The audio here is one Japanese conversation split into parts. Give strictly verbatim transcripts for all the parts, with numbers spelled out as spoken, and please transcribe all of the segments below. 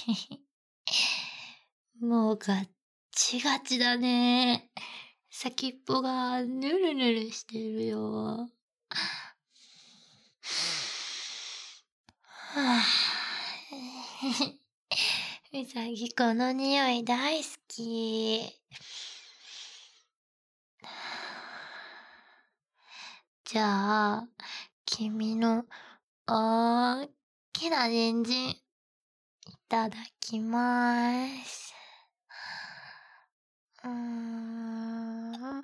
もうガッチガチだね。先っぽがぬるぬるしてるよ。はぁうさぎこの匂い大好き。じゃあ、君の大きな人参、いただきまーす。うーん。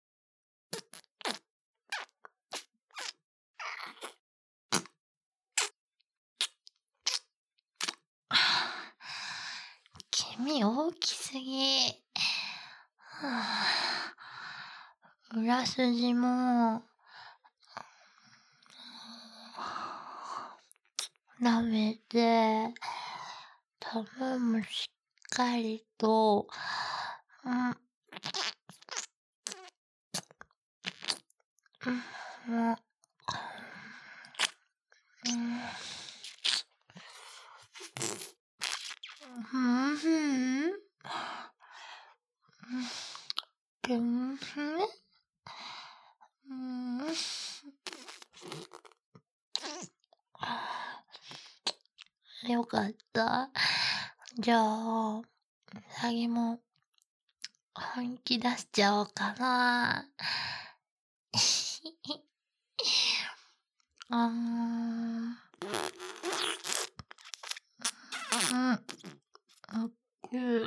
君大きすぎ。はぁ裏筋も、舐めて、玉もしっかりと、うん、うん、うん、うん、うん、うん、うん、よかった。じゃあ、うさぎも本気出しちゃおうかな。あーん。うん。あく。うん。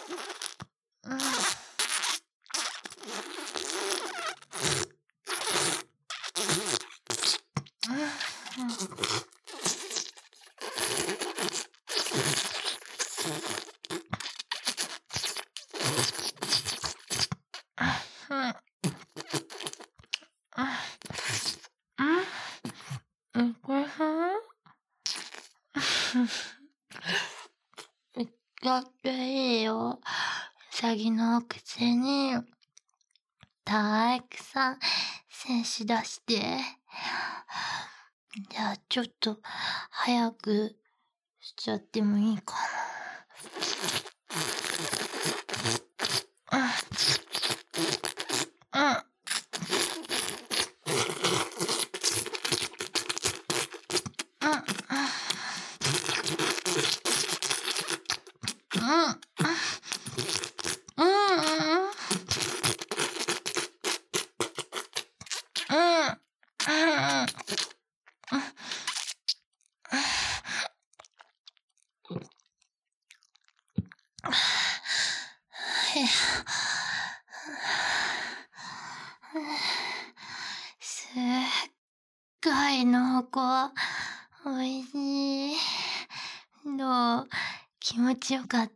うん。これさ、だっていいよ。うさぎのくせに、たくさん精子出して。じゃあちょっと早くしちゃってもいいかな。うん。うん。うん。うん。すっごい濃厚。おいしい。どう？気持ちよかった？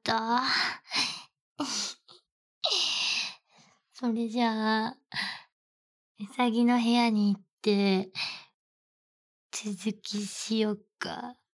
それじゃあ、うさぎの部屋に行って、続きしよっか。